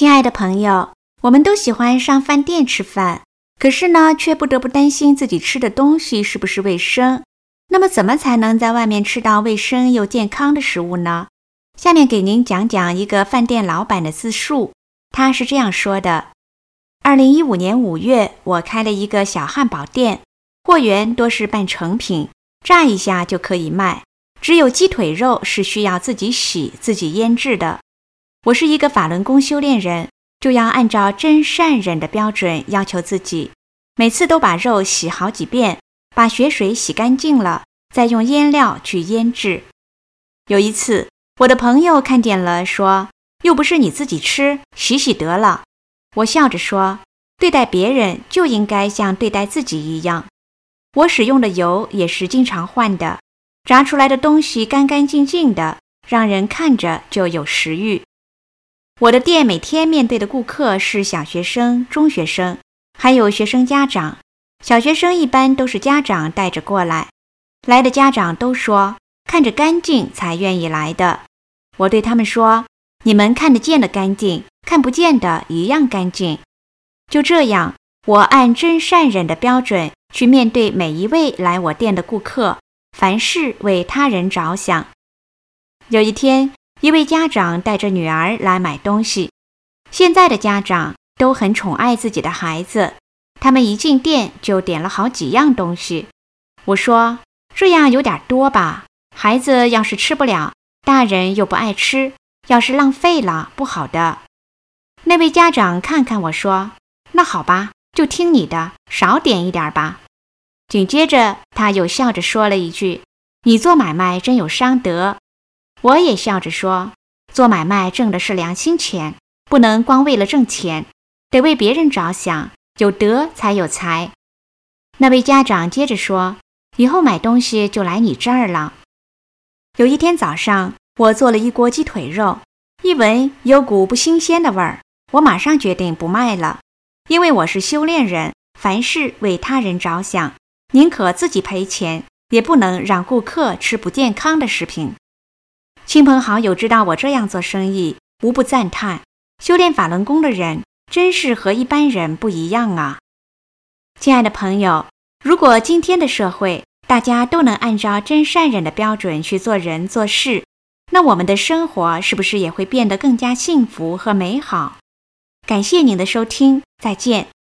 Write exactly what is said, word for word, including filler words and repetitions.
亲爱的朋友，我们都喜欢上饭店吃饭，可是呢，却不得不担心自己吃的东西是不是卫生。那么怎么才能在外面吃到卫生又健康的食物呢？下面给您讲讲一个饭店老板的自述，他是这样说的：二零一五年五月，我开了一个小汉堡店，货源多是半成品，炸一下就可以卖，只有鸡腿肉是需要自己洗、自己腌制的。我是一个法轮功修炼人，就要按照真善忍的标准要求自己，每次都把肉洗好几遍，把血水洗干净了，再用腌料去腌制。有一次，我的朋友看见了，说：又不是你自己吃，洗洗得了。我笑着说：对待别人就应该像对待自己一样。我使用的油也是经常换的，炸出来的东西干干净净的，让人看着就有食欲。我的店每天面对的顾客是小学生、中学生，还有学生家长。小学生一般都是家长带着过来，来的家长都说看着干净才愿意来的。我对他们说，你们看得见的干净，看不见的一样干净。就这样，我按真善忍的标准去面对每一位来我店的顾客，凡事为他人着想。有一天，一位家长带着女儿来买东西。现在的家长都很宠爱自己的孩子，他们一进店就点了好几样东西。我说，这样有点多吧，孩子要是吃不了，大人又不爱吃，要是浪费了，不好的。那位家长看看我说，那好吧，就听你的，少点一点吧。紧接着他又笑着说了一句，你做买卖真有商德。我也笑着说，做买卖挣的是良心钱，不能光为了挣钱，得为别人着想，有德才有财。那位家长接着说，以后买东西就来你这儿了。有一天早上，我做了一锅鸡腿肉，一闻有股不新鲜的味儿，我马上决定不卖了，因为我是修炼人，凡事为他人着想，宁可自己赔钱，也不能让顾客吃不健康的食品。亲朋好友知道我这样做生意，无不赞叹，修炼法轮功的人真是和一般人不一样啊。亲爱的朋友，如果今天的社会大家都能按照真善忍的标准去做人做事，那我们的生活是不是也会变得更加幸福和美好？感谢您的收听，再见。